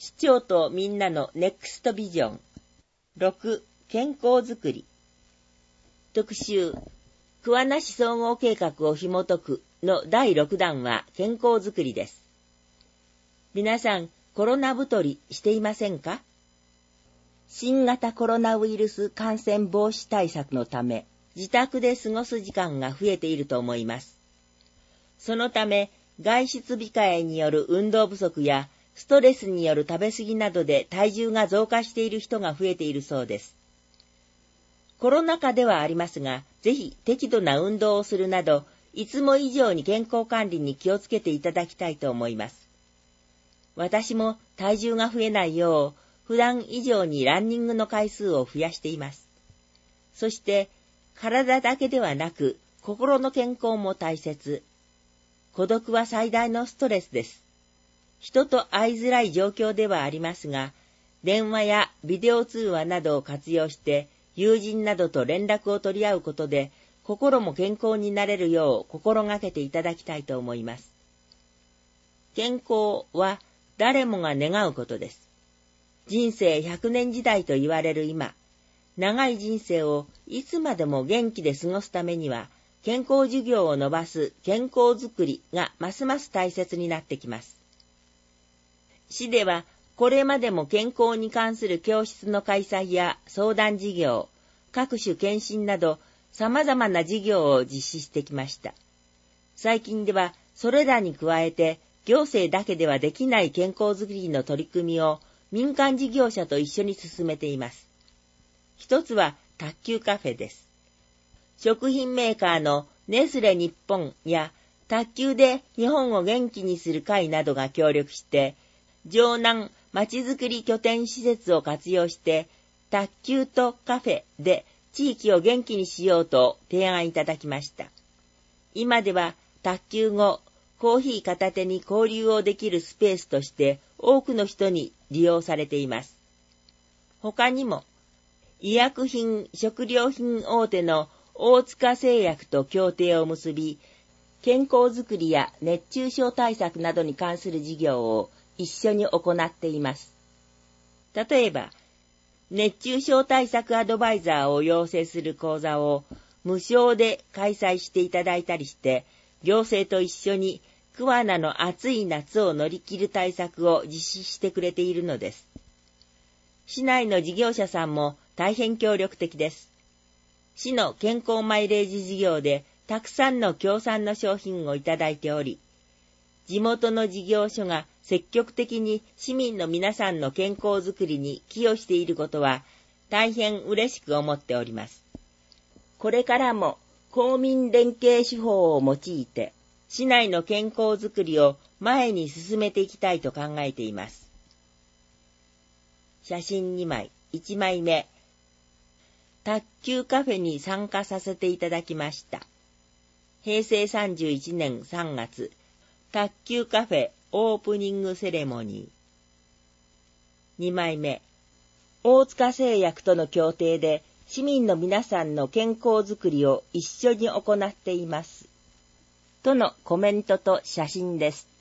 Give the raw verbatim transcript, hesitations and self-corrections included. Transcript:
市長とみんなのネクストビジョン。ろく、健康づくり。特集、桑名市総合計画を紐解くのだいろくだんは健康づくりです。皆さん、コロナ太りしていませんか？新型コロナウイルス感染防止対策のため、自宅で過ごす時間が増えていると思います。そのため、外出控えによる運動不足や、ストレスによる食べ過ぎなどで体重が増加している人が増えているそうです。コロナ禍ではありますが、ぜひ適度な運動をするなど、いつも以上に健康管理に気をつけていただきたいと思います。私も体重が増えないよう、普段以上にランニングの回数を増やしています。そして、体だけではなく、心の健康も大切。孤独は最大のストレスです。人と会いづらい状況ではありますが、電話やビデオ通話などを活用して、友人などと連絡を取り合うことで、心も健康になれるよう心がけていただきたいと思います。健康は誰もが願うことです。人生ひゃくねん時代と言われる今、長い人生をいつまでも元気で過ごすためには、健康寿命を伸ばす健康づくりがますます大切になってきます。市では、これまでも健康に関する教室の開催や相談事業、各種検診など様々な事業を実施してきました。最近ではそれらに加えて行政だけではできない健康づくりの取り組みを民間事業者と一緒に進めています。一つは卓球カフェです。食品メーカーのネスレ日本や卓球で日本を元気にする会などが協力して、城南まちづくり拠点施設を活用して、卓球とカフェで地域を元気にしようと提案いただきました。今では卓球後、コーヒー片手に交流をできるスペースとして多くの人に利用されています。他にも、医薬品・食料品大手の大塚製薬と協定を結び、健康づくりや熱中症対策などに関する事業を一緒に行っています。例えば、熱中症対策アドバイザーを養成する講座を無償で開催していただいたりして、行政と一緒に桑名の暑い夏を乗り切る対策を実施してくれているのです。市内の事業者さんも大変協力的です。市の健康マイレージ事業でたくさんの協賛の商品をいただいており、地元の事業所が積極的に市民の皆さんの健康づくりに寄与していることは大変嬉しく思っております。これからも公民連携手法を用いて市内の健康づくりを前に進めていきたいと考えています。写真にまい、いちまいめ。卓球カフェに参加させていただきました。へいせいさんじゅういちねんさんがつ、卓球カフェオープニングセレモニー。にまいめ。大塚製薬との協定で市民の皆さんの健康づくりを一緒に行っています。とのコメントと写真です。